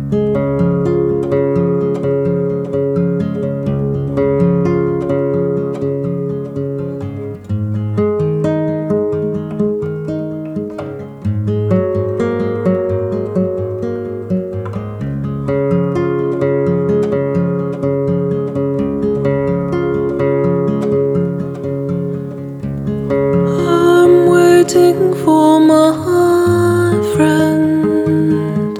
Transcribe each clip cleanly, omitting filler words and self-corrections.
Waiting for my friend.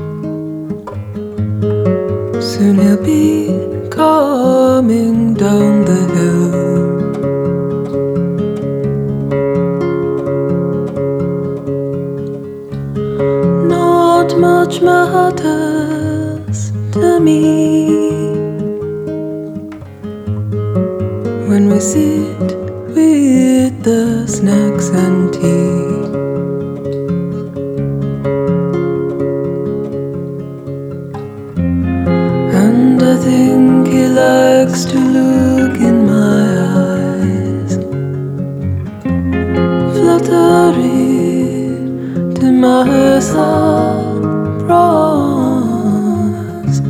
Soon he'll be coming down the hill. Not much matters to me when we sit with the snacks and tea. And I think he likes to look in my eyes, fluttering to my surprise.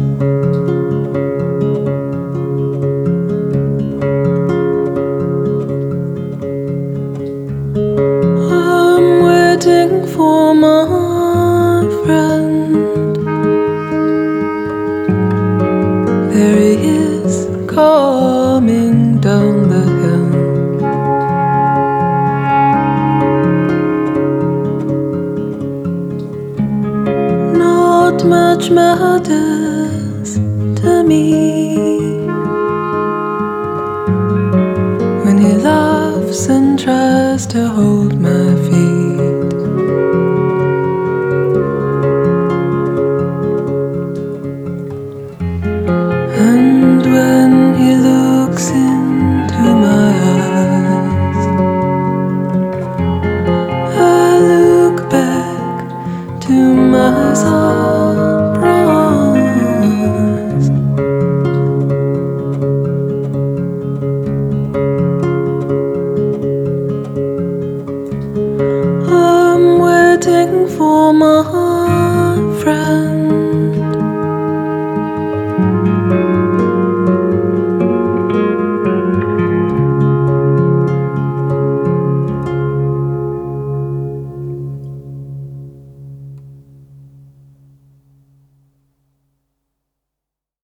I'm waiting for my friend. There he is, coming down the hill. Not much matters to me when he laughs and tries to hold my feet. And when he looks into my eyes, I look back to my side.